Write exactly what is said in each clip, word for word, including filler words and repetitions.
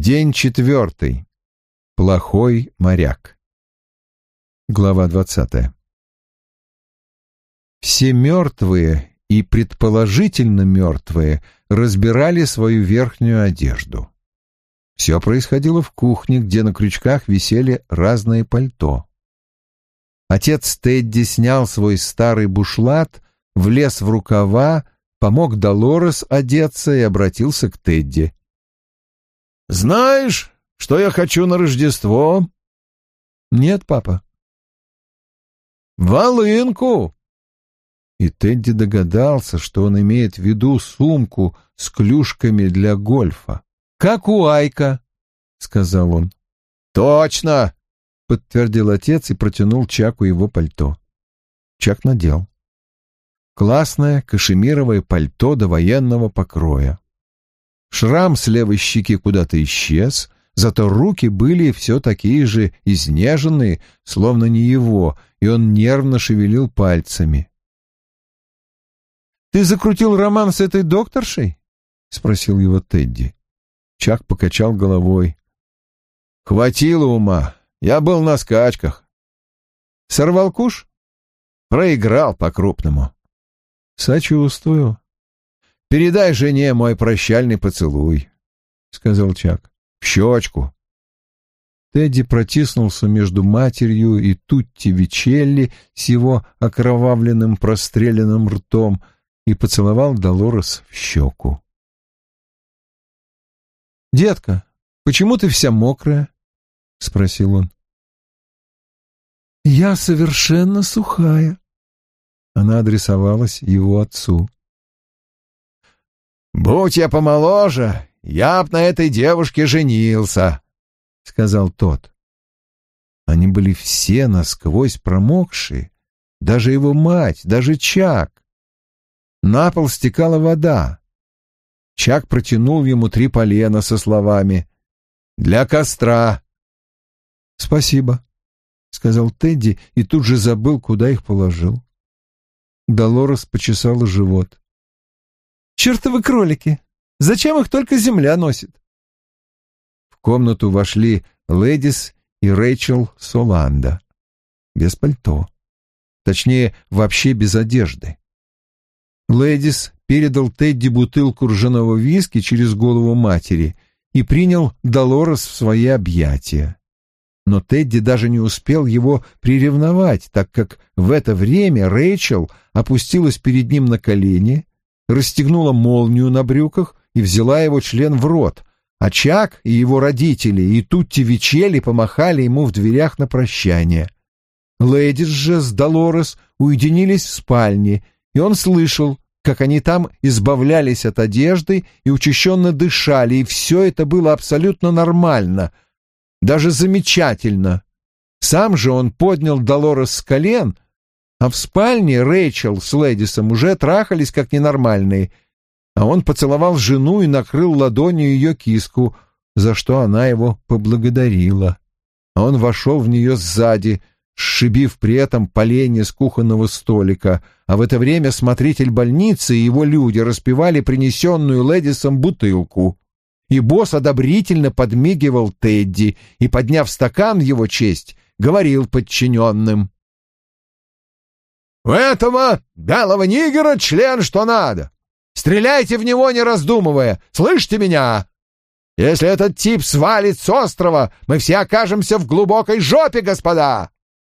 День четвертый. Плохой моряк. Глава двадцатая. Все мертвые и предположительно мертвые разбирали свою верхнюю одежду. Все происходило в кухне, где на крючках висели разные пальто. Отец Тедди снял свой старый бушлат, влез в рукава, помог Долорес одеться и обратился к Тедди. «Знаешь, что я хочу на Рождество?» «Нет, папа». «Волынку!» И Тедди догадался, что он имеет в виду сумку с клюшками для гольфа. «Как у Айка», — сказал он. «Точно!» — подтвердил отец и протянул Чаку его пальто. Чак надел. Классное кашемировое пальто до военного покроя. Шрам с левой щеки куда-то исчез, зато руки были все такие же изнеженные, словно не его, и он нервно шевелил пальцами. «Ты закрутил роман с этой докторшей?» — спросил его Тедди. Чак покачал головой. «Хватило ума. Я был на скачках». «Сорвал куш?» «Проиграл по-крупному». «Сочувствую». «Передай жене мой прощальный поцелуй», — сказал Чак. «В щечку». Тедди протиснулся между матерью и Тутти Вичелли с его окровавленным простреленным ртом и поцеловал Долорес в щеку. «Детка, почему ты вся мокрая?» — спросил он. «Я совершенно сухая». Она адресовалась его отцу. «Будь я помоложе, я б на этой девушке женился», — сказал тот. Они были все насквозь промокшие, даже его мать, даже Чак. На пол стекала вода. Чак протянул ему три полена со словами «Для костра». «Спасибо», — сказал Тедди и тут же забыл, куда их положил. Долорес почесала живот. «Чертовы кролики! Зачем их только земля носит?» В комнату вошли Лэдис и Рэйчел Соланда. Без пальто. Точнее, вообще без одежды. Лэдис передал Тедди бутылку ржаного виски через голову матери и принял Долорес в свои объятия. Но Тедди даже не успел его приревновать, так как в это время Рэйчел опустилась перед ним на колени, расстегнула молнию на брюках и взяла его член в рот, а Чак и его родители и Тутти Вичелли помахали ему в дверях на прощание. Лэдис же с Долорес уединились в спальне, и он слышал, как они там избавлялись от одежды и учащенно дышали, и все это было абсолютно нормально, даже замечательно. Сам же он поднял Долорес с колен, а в спальне Рэйчел с Лэдисом уже трахались как ненормальные, а он поцеловал жену и накрыл ладонью ее киску, за что она его поблагодарила. А он вошел в нее сзади, сшибив при этом поленья с кухонного столика, а в это время смотритель больницы и его люди распивали принесенную Лэдисом бутылку. И босс одобрительно подмигивал Тедди и, подняв стакан в его честь, говорил подчиненным: «У этого белого нигера член что надо. Стреляйте в него, не раздумывая. Слышите меня? Если этот тип свалит с острова, мы все окажемся в глубокой жопе, господа!»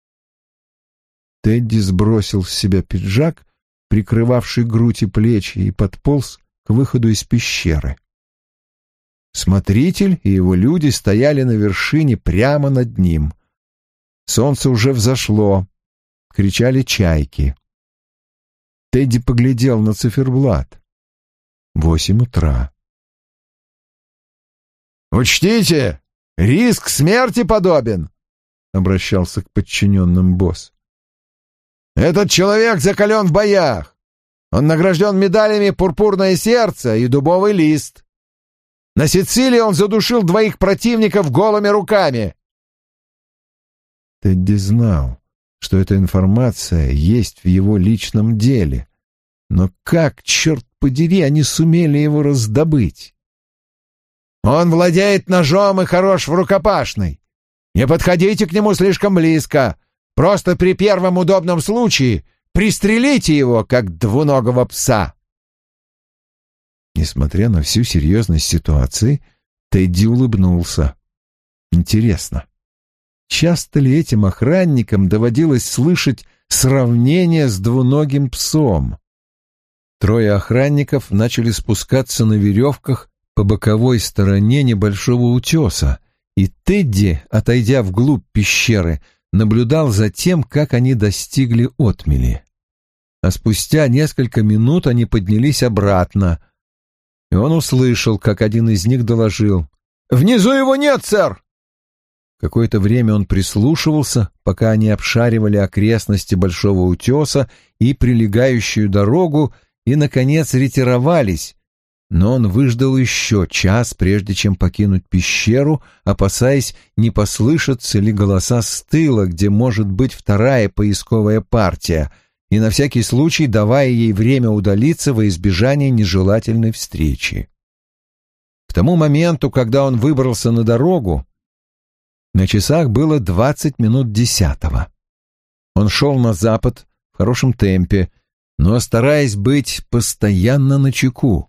Тедди сбросил с себя пиджак, прикрывавший грудь и плечи, и подполз к выходу из пещеры. Смотритель и его люди стояли на вершине прямо над ним. Солнце уже взошло. Кричали чайки. Тедди поглядел на циферблат. Восемь утра. «Учтите, риск смерти подобен», — обращался к подчиненным босс. «Этот человек закален в боях. Он награжден медалями «Пурпурное сердце» и «Дубовый лист». На Сицилии он задушил двоих противников голыми руками». Тедди знал, что эта информация есть в его личном деле. Но как, черт подери, они сумели его раздобыть? Он владеет ножом и хорош в рукопашной. Не подходите к нему слишком близко. Просто при первом удобном случае пристрелите его, как двуногого пса». Несмотря на всю серьезность ситуации, Тедди улыбнулся. Интересно, часто ли этим охранникам доводилось слышать сравнение с двуногим псом? Трое охранников начали спускаться на веревках по боковой стороне небольшого утеса, и Тедди, отойдя вглубь пещеры, наблюдал за тем, как они достигли отмели. А спустя несколько минут они поднялись обратно, и он услышал, как один из них доложил: «Внизу его нет, сэр!» Какое-то время он прислушивался, пока они обшаривали окрестности большого утеса и прилегающую дорогу, и, наконец, ретировались, но он выждал еще час, прежде чем покинуть пещеру, опасаясь, не послышатся ли голоса с тыла, где может быть вторая поисковая партия, и на всякий случай давая ей время удалиться во избежание нежелательной встречи. К тому моменту, когда он выбрался на дорогу, на часах было двадцать минут десятого. Он шел на запад в хорошем темпе, но стараясь быть постоянно начеку.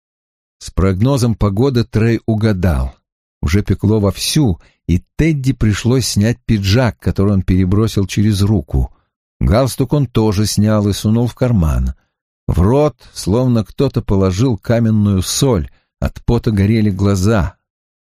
С прогнозом погоды Трей угадал. Уже пекло вовсю, и Тедди пришлось снять пиджак, который он перебросил через руку. Галстук он тоже снял и сунул в карман. В рот словно кто-то положил каменную соль, от пота горели глаза.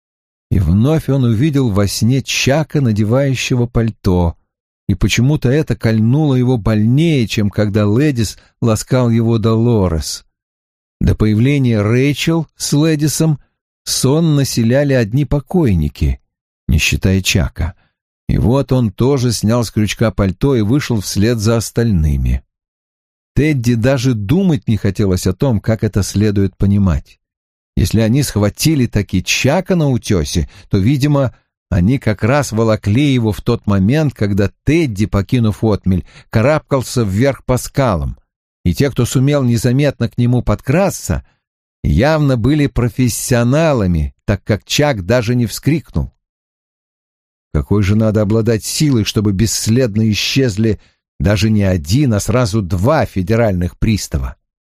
И вновь он увидел во сне Чака, надевающего пальто, и почему-то это кольнуло его больнее, чем когда Лэдис ласкал его Долорес. До появления Рэйчел с Лэдисом сон населяли одни покойники, не считая Чака. И вот он тоже снял с крючка пальто и вышел вслед за остальными. Тедди даже думать не хотелось о том, как это следует понимать. Если они схватили таки Чака на утесе, то, видимо, они как раз волокли его в тот момент, когда Тедди, покинув отмель, карабкался вверх по скалам, и те, кто сумел незаметно к нему подкрасться, явно были профессионалами, так как Чак даже не вскрикнул. Какой же надо обладать силой, чтобы бесследно исчезли даже не один, а сразу два федеральных пристава?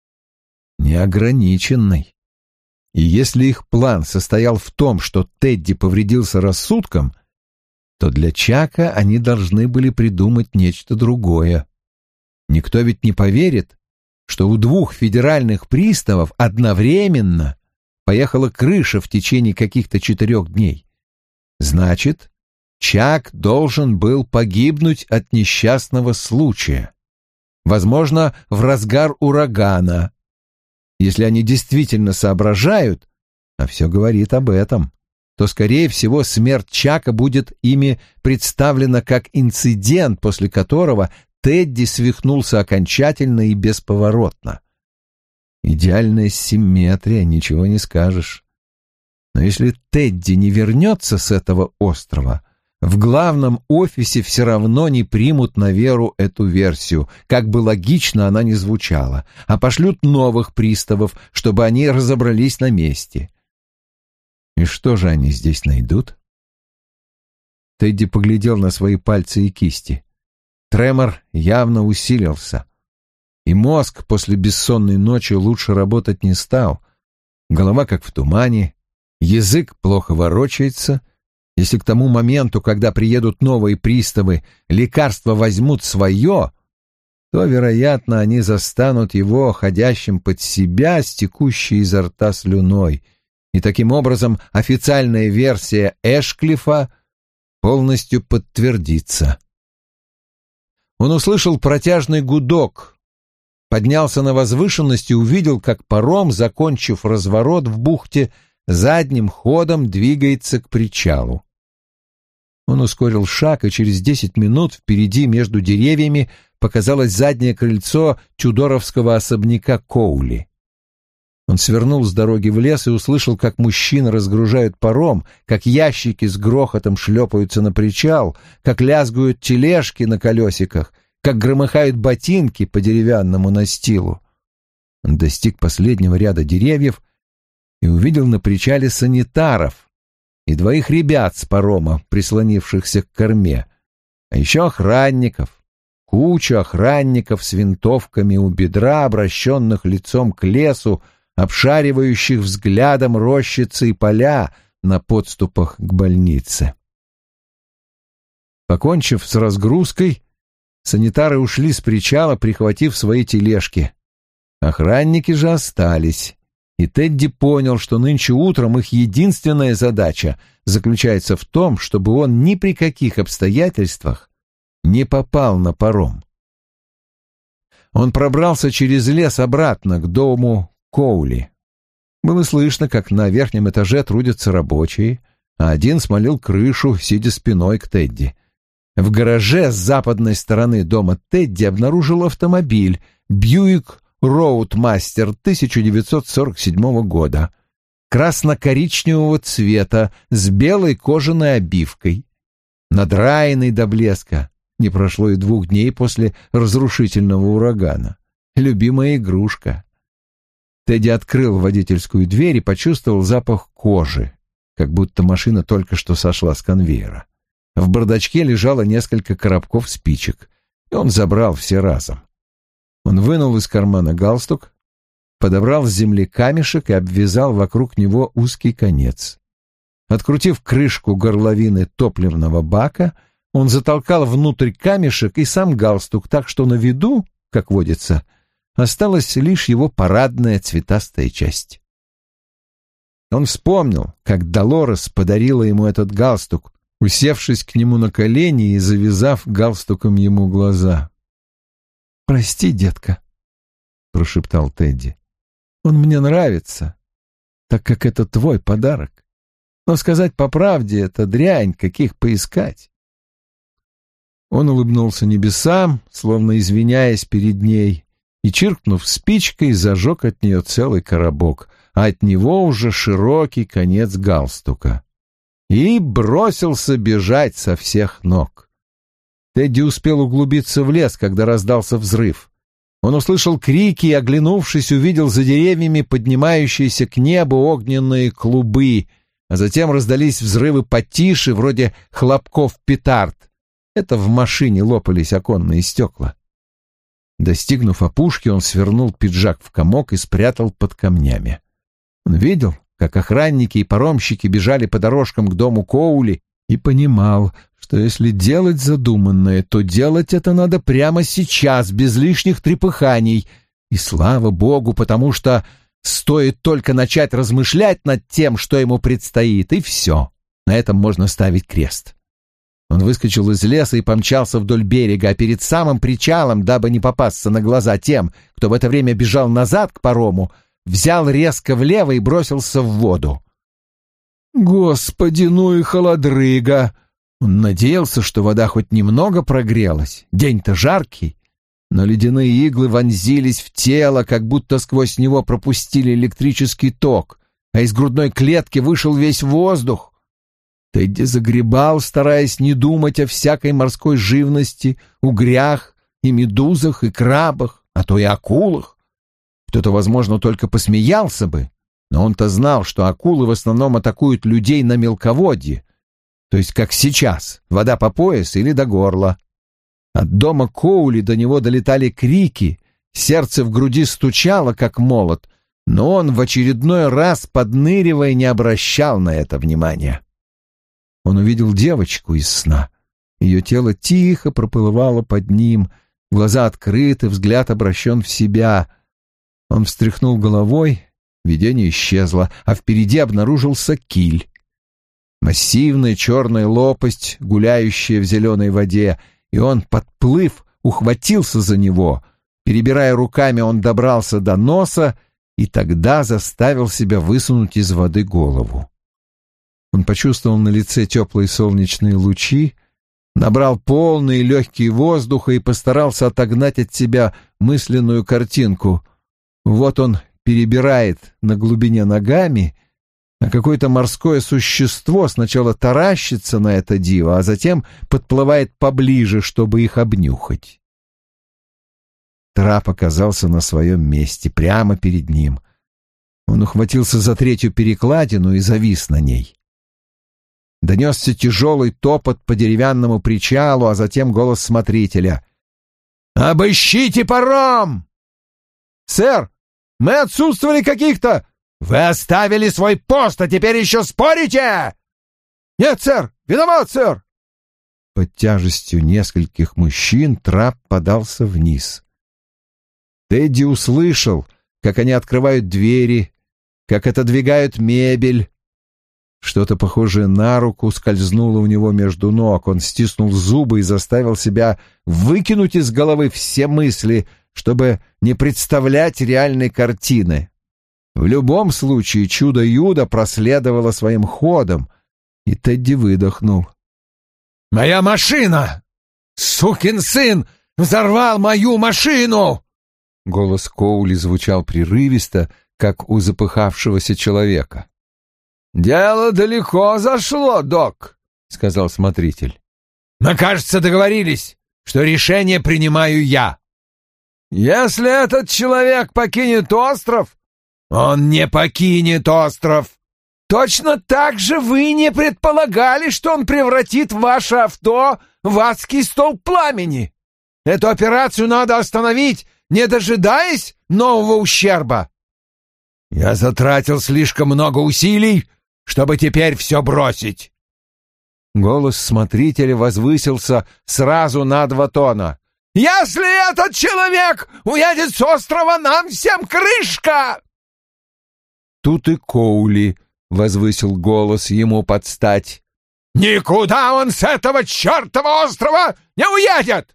Неограниченный. И если их план состоял в том, что Тедди повредился рассудком, то для Чака они должны были придумать нечто другое. Никто ведь не поверит, что у двух федеральных приставов одновременно поехала крыша в течение каких-то четырех дней. Значит, Чак должен был погибнуть от несчастного случая. Возможно, в разгар урагана. Если они действительно соображают, а все говорит об этом, то, скорее всего, смерть Чака будет ими представлена как инцидент, после которого Тедди свихнулся окончательно и бесповоротно. Идеальная симметрия, ничего не скажешь. Но если Тедди не вернется с этого острова, в главном офисе все равно не примут на веру эту версию, как бы логично она ни звучала, а пошлют новых приставов, чтобы они разобрались на месте. И что же они здесь найдут? Тедди поглядел на свои пальцы и кисти. Тремор явно усилился, и мозг после бессонной ночи лучше работать не стал. Голова как в тумане, язык плохо ворочается. Если к тому моменту, когда приедут новые приставы, лекарства возьмут свое, то, вероятно, они застанут его ходящим под себя с текущей изо рта слюной, и таким образом официальная версия Эшклифа полностью подтвердится. Он услышал протяжный гудок, поднялся на возвышенность и увидел, как паром, закончив разворот в бухте, задним ходом двигается к причалу. Он ускорил шаг, и через десять минут впереди между деревьями показалось заднее крыльцо тюдоровского особняка Коули. Он свернул с дороги в лес и услышал, как мужчины разгружают паром, как ящики с грохотом шлепаются на причал, как лязгают тележки на колесиках, как громыхают ботинки по деревянному настилу. Он достиг последнего ряда деревьев и увидел на причале санитаров и двоих ребят с парома, прислонившихся к корме, а еще охранников, кучу охранников с винтовками у бедра, обращенных лицом к лесу, обшаривающих взглядом рощицы и поля на подступах к больнице. Покончив с разгрузкой, санитары ушли с причала, прихватив свои тележки. Охранники же остались, и Тедди понял, что нынче утром их единственная задача заключается в том, чтобы он ни при каких обстоятельствах не попал на паром. Он пробрался через лес обратно к дому Коули. Было слышно, как на верхнем этаже трудятся рабочие, а один смолил крышу, сидя спиной к Тедди. В гараже с западной стороны дома Тедди обнаружил автомобиль «Бьюик Роудмастер» тысяча девятьсот сорок седьмого года, красно-коричневого цвета, с белой кожаной обивкой. Надраенный до блеска, не прошло и двух дней после разрушительного урагана. Любимая игрушка. Тедди открыл водительскую дверь и почувствовал запах кожи, как будто машина только что сошла с конвейера. В бардачке лежало несколько коробков спичек, и он забрал все разом. Он вынул из кармана галстук, подобрал с земли камешек и обвязал вокруг него узкий конец. Открутив крышку горловины топливного бака, он затолкал внутрь камешек и сам галстук, так что на виду, как водится, осталась лишь его парадная цветастая часть. Он вспомнил, как Долорес подарила ему этот галстук, усевшись к нему на колени и завязав галстуком ему глаза. «Прости, детка», — прошептал Тедди. «Он мне нравится, так как это твой подарок. Но сказать по правде, это дрянь, каких поискать». Он улыбнулся небесам, словно извиняясь перед ней, и, чиркнув спичкой, зажег от нее целый коробок, а от него уже широкий конец галстука. И бросился бежать со всех ног. Тедди успел углубиться в лес, когда раздался взрыв. Он услышал крики и, оглянувшись, увидел за деревьями поднимающиеся к небу огненные клубы, а затем раздались взрывы потише, вроде хлопков петард. Это в машине лопались оконные стекла. Достигнув опушки, он свернул пиджак в комок и спрятал под камнями. Он видел, как охранники и паромщики бежали по дорожкам к дому Коули, и понимал, что если делать задуманное, то делать это надо прямо сейчас, без лишних трепыханий. И слава богу, потому что стоит только начать размышлять над тем, что ему предстоит, и все. На этом можно ставить крест. Он выскочил из леса и помчался вдоль берега, а перед самым причалом, дабы не попасться на глаза тем, кто в это время бежал назад к парому, взял резко влево и бросился в воду. Господи, ну и холодрыга! Он надеялся, что вода хоть немного прогрелась. День-то жаркий, но ледяные иглы вонзились в тело, как будто сквозь него пропустили электрический ток, а из грудной клетки вышел весь воздух. Тедди загребал, стараясь не думать о всякой морской живности, угрях и медузах, и крабах, а то и акулах. Кто-то, возможно, только посмеялся бы, но он-то знал, что акулы в основном атакуют людей на мелководье, то есть как сейчас, вода по пояс или до горла. От дома Коули до него долетали крики, сердце в груди стучало, как молот, но он в очередной раз, подныривая, не обращал на это внимания. Он увидел девочку из сна. Ее тело тихо проплывало под ним, глаза открыты, взгляд обращен в себя. Он встряхнул головой, видение исчезло, а впереди обнаружился киль. Массивная черная лопасть, гуляющая в зеленой воде, и он, подплыв, ухватился за него. Перебирая руками, он добрался до носа и тогда заставил себя высунуть из воды голову. Он почувствовал на лице теплые солнечные лучи, набрал полные легкие воздуха и постарался отогнать от себя мысленную картинку. Вот он перебирает на глубине ногами, а какое-то морское существо сначала таращится на это диво, а затем подплывает поближе, чтобы их обнюхать. Трап оказался на своем месте, прямо перед ним. Он ухватился за третью перекладину и завис на ней. Донесся тяжелый топот по деревянному причалу, а затем голос смотрителя. «Обыщите паром!» «Сэр, мы отсутствовали каких-то...» «Вы оставили свой пост, а теперь еще спорите?» «Нет, сэр! Виноват, сэр!» Под тяжестью нескольких мужчин трап подался вниз. Тедди услышал, как они открывают двери, как отодвигают мебель. Что-то похожее на руку скользнуло у него между ног. Он стиснул зубы и заставил себя выкинуть из головы все мысли, чтобы не представлять реальной картины. В любом случае чудо-юдо проследовало своим ходом, и Тедди выдохнул. «Моя машина! Сукин сын взорвал мою машину!» Голос Коули звучал прерывисто, как у запыхавшегося человека. «Дело далеко зашло, док», — сказал смотритель. «Мы, кажется, договорились, что решение принимаю я. Если этот человек покинет остров, он не покинет остров. Точно так же вы не предполагали, что он превратит ваше авто в адский столб пламени. Эту операцию надо остановить, не дожидаясь нового ущерба. Я затратил слишком много усилий, чтобы теперь все бросить». Голос смотрителя возвысился сразу на два тона. «Если этот человек уедет с острова, нам всем крышка!» Тут и Коули возвысил голос ему под стать. «Никуда он с этого чертова острова не уедет!»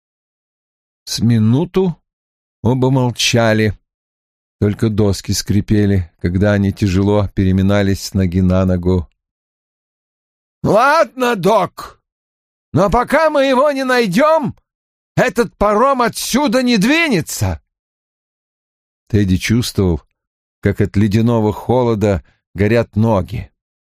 С минуту оба молчали. Только доски скрипели, когда они тяжело переминались с ноги на ногу. «Ладно, док, но пока мы его не найдем, этот паром отсюда не двинется!» Тедди чувствовал, как от ледяного холода горят ноги.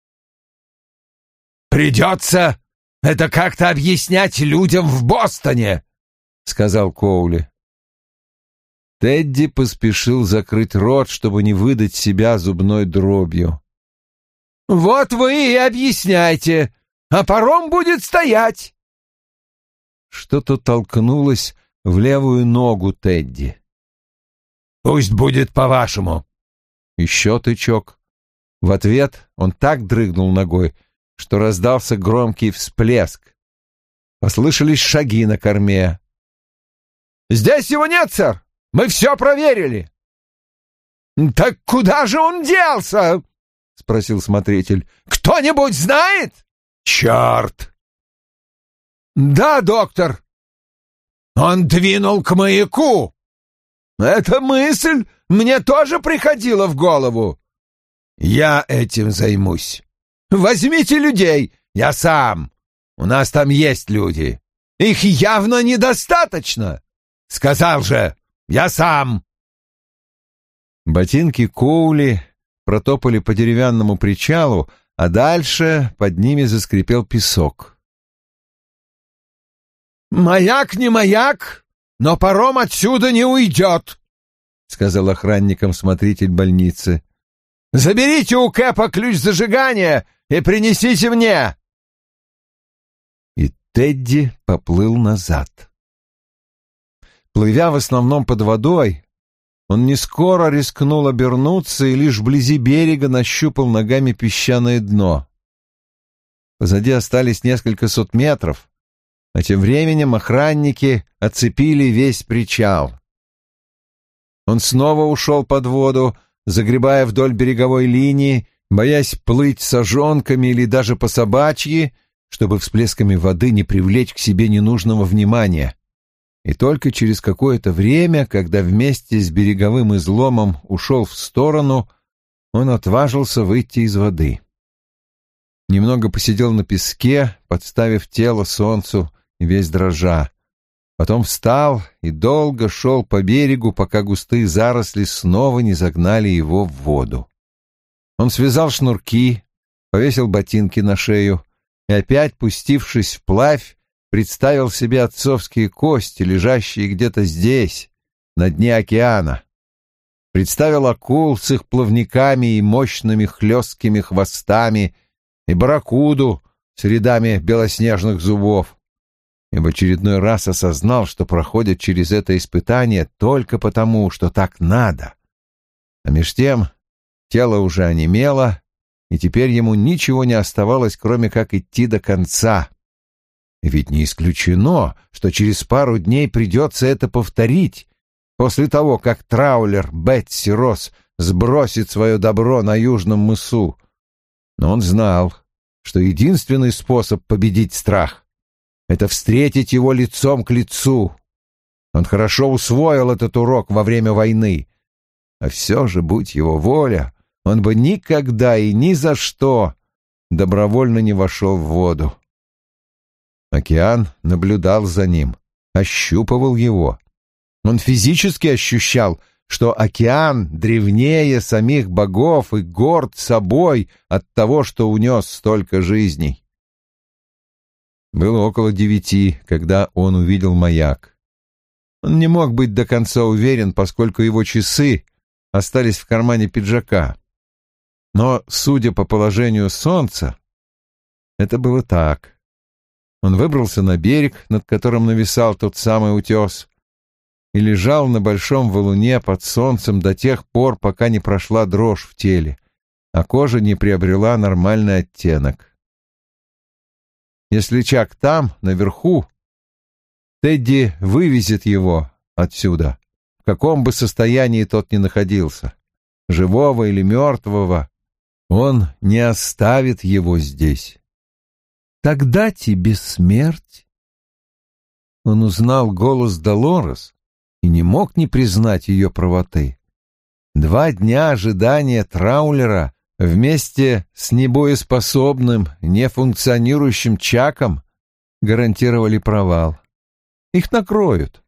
«Придется это как-то объяснять людям в Бостоне», — сказал Коули. Тедди поспешил закрыть рот, чтобы не выдать себя зубной дробью. «Вот вы и объясняйте, а паром будет стоять!» Что-то толкнулось в левую ногу Тедди. «Пусть будет по-вашему!» Еще тычок. В ответ он так дрыгнул ногой, что раздался громкий всплеск. Послышались шаги на корме. «Здесь его нет, сэр! Мы все проверили!» «Так куда же он делся?» — спросил смотритель. «Кто-нибудь знает?» «Черт!» «Да, доктор!» «Он двинул к маяку!» «Эта мысль мне тоже приходила в голову!» «Я этим займусь!» «Возьмите людей! Я сам! У нас там есть люди! Их явно недостаточно!» «Сказал же! Я сам!» Ботинки Коули протопали по деревянному причалу, а дальше под ними заскрипел песок. «Маяк не маяк, но паром отсюда не уйдет», — сказал охранникам смотритель больницы. «Заберите у Кэпа ключ зажигания и принесите мне». И Тедди поплыл назад. Плывя в основном под водой, он не скоро рискнул обернуться и лишь вблизи берега нащупал ногами песчаное дно. Позади остались несколько сот метров, а тем временем охранники оцепили весь причал. Он снова ушел под воду, загребая вдоль береговой линии, боясь плыть сажонками или даже по собачьи, чтобы всплесками воды не привлечь к себе ненужного внимания. И только через какое-то время, когда вместе с береговым изломом ушел в сторону, он отважился выйти из воды. Немного посидел на песке, подставив тело солнцу и весь дрожа. Потом встал и долго шел по берегу, пока густые заросли снова не загнали его в воду. Он связал шнурки, повесил ботинки на шею и опять, пустившись вплавь, представил себе отцовские кости, лежащие где-то здесь, на дне океана. представил акул с их плавниками и мощными хлесткими хвостами, и барракуду с рядами белоснежных зубов, и в очередной раз осознал, что проходит через это испытание только потому, что так надо. А меж тем тело уже онемело, и теперь ему ничего не оставалось, кроме как идти до конца. И ведь не исключено, что через пару дней придется это повторить, после того, как траулер Бетси Росс сбросит свое добро на Южном мысу. Но он знал, что единственный способ победить страх — это встретить его лицом к лицу. Он хорошо усвоил этот урок во время войны. А все же, будь его воля, он бы никогда и ни за что добровольно не вошел в воду. Океан наблюдал за ним, ощупывал его. Он физически ощущал, что океан древнее самих богов и горд собой от того, что унес столько жизней. Было около девяти, когда он увидел маяк. Он не мог быть до конца уверен, поскольку его часы остались в кармане пиджака. Но, судя по положению солнца, это было так. Он выбрался на берег, над которым нависал тот самый утес, и лежал на большом валуне под солнцем до тех пор, пока не прошла дрожь в теле, а кожа не приобрела нормальный оттенок. Если Чак там, наверху, Тедди вывезет его отсюда, в каком бы состоянии тот ни находился, живого или мертвого, он не оставит его здесь. «Тогда тебе смерть». Он узнал голос Долорес и не мог не признать ее правоты. Два дня ожидания траулера вместе с небоеспособным, нефункционирующим Чаком гарантировали провал. Их накроют.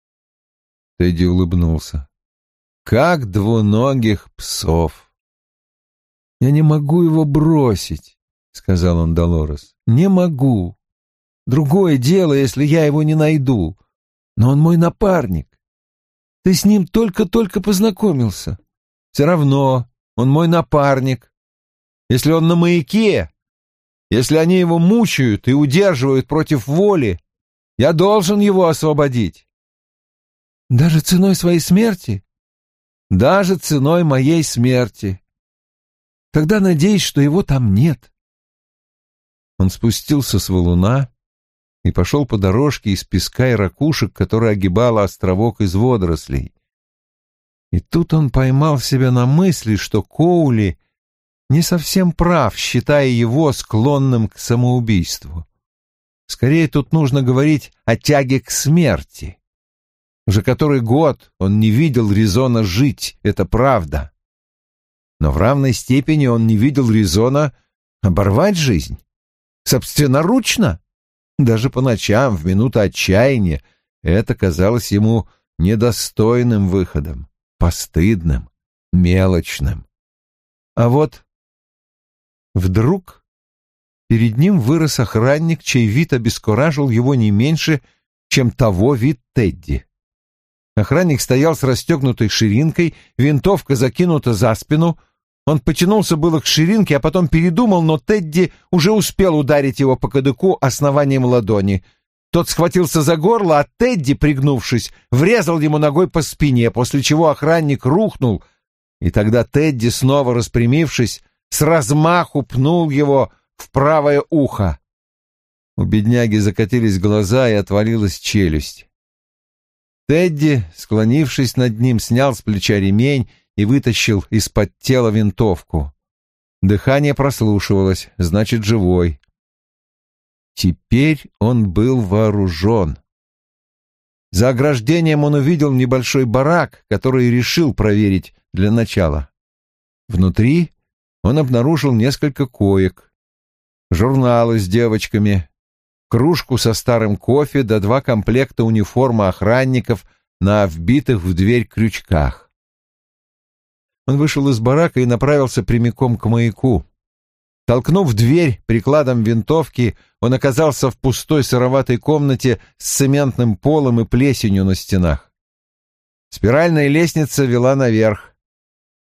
Тедди улыбнулся. Как двуногих псов. «Я не могу его бросить», — сказал он Долорес. «Не могу. Другое дело, если я его не найду. Но он мой напарник. Ты с ним только-только познакомился. Все равно он мой напарник. Если он на маяке, если они его мучают и удерживают против воли, я должен его освободить». «Даже ценой своей смерти?» «Даже ценой моей смерти. Тогда надеюсь, что его там нет». Он спустился с валуна и пошел по дорожке из песка и ракушек, которая огибала островок из водорослей. И тут он поймал себя на мысли, что Коули не совсем прав, считая его склонным к самоубийству. Скорее, тут нужно говорить о тяге к смерти. Уже который год он не видел резона жить, это правда. Но в равной степени он не видел резона оборвать жизнь. Собственноручно? Даже по ночам, в минуты отчаяния, это казалось ему недостойным выходом, постыдным, мелочным. А вот вдруг перед ним вырос охранник, чей вид обескуражил его не меньше, чем того вид Тедди. Охранник стоял с расстегнутой ширинкой, винтовка закинута за спину. Он потянулся было к ширинке, а потом передумал, но Тедди уже успел ударить его по кадыку основанием ладони. Тот схватился за горло, а Тедди, пригнувшись, врезал ему ногой по спине, после чего охранник рухнул, и тогда Тедди, снова распрямившись, с размаху пнул его в правое ухо. У бедняги закатились глаза и отвалилась челюсть. Тедди, склонившись над ним, снял с плеча ремень и вытащил из-под тела винтовку. Дыхание прослушивалось, значит, живой. Теперь он был вооружен. За ограждением он увидел небольшой барак, который решил проверить для начала. Внутри он обнаружил несколько коек, журналы с девочками, кружку со старым кофе да два комплекта униформы охранников на вбитых в дверь крючках. Он вышел из барака и направился прямиком к маяку. Толкнув дверь прикладом винтовки, он оказался в пустой сыроватой комнате с цементным полом и плесенью на стенах. Спиральная лестница вела наверх.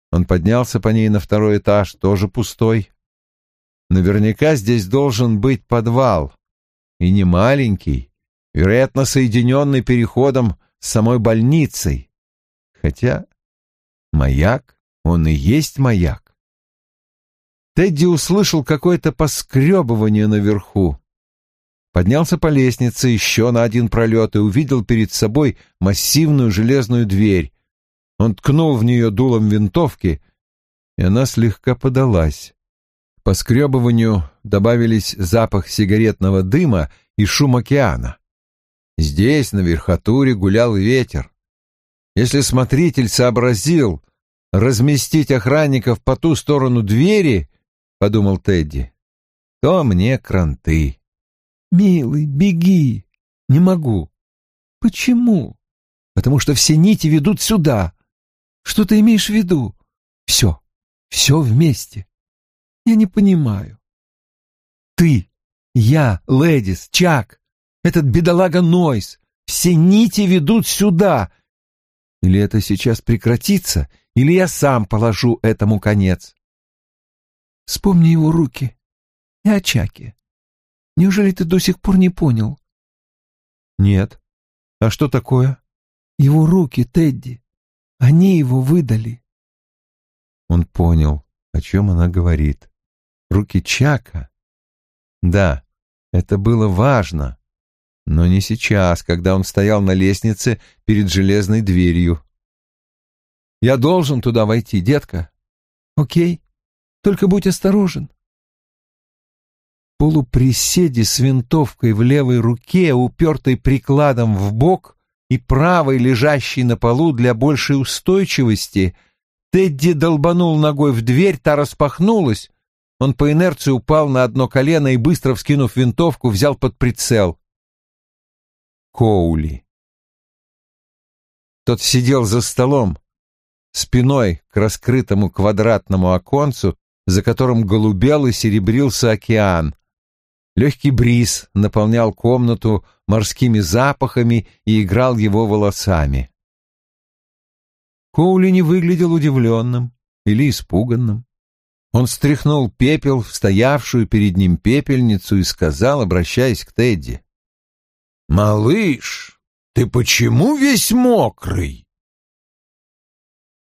Он поднялся по ней на второй этаж, тоже пустой. Наверняка здесь должен быть подвал, и не маленький, вероятно, соединенный переходом с самой больницей. Хотя маяк, он и есть маяк. Тедди услышал какое-то поскребывание наверху. Поднялся по лестнице еще на один пролет и увидел перед собой массивную железную дверь. Он ткнул в нее дулом винтовки, и она слегка подалась. К поскребыванию добавились запах сигаретного дыма и шум океана. Здесь, на верхотуре, гулял ветер. Если смотритель сообразил разместить охранников по ту сторону двери, — подумал Тедди, — то мне кранты. «Милый, беги!» «Не могу». «Почему?» «Потому что все нити ведут сюда». «Что ты имеешь в виду?» «Все, все вместе». «Я не понимаю». «Ты, я, Лэдис, Чак, этот бедолага Нойс, все нити ведут сюда. Или это сейчас прекратится, или я сам положу этому конец». «Вспомни его руки и о Чаке. Неужели ты до сих пор не понял?» «Нет. А что такое?» «Его руки, Тедди. Они его выдали». Он понял, о чем она говорит. Руки Чака. Да, это было важно, но не сейчас, когда он стоял на лестнице перед железной дверью. «Я должен туда войти, детка». «Окей, только будь осторожен». В полуприседе с винтовкой в левой руке, упертой прикладом в бок, и правой, лежащей на полу для большей устойчивости, Тедди долбанул ногой в дверь, та распахнулась. Он по инерции упал на одно колено и, быстро вскинув винтовку, взял под прицел Коули. Тот сидел за столом, спиной к раскрытому квадратному оконцу, за которым голубел и серебрился океан. Легкий бриз наполнял комнату морскими запахами и играл его волосами. Коули не выглядел удивленным или испуганным. Он стряхнул пепел в стоявшую перед ним пепельницу и сказал, обращаясь к Тедди: «Малыш, ты почему весь мокрый?»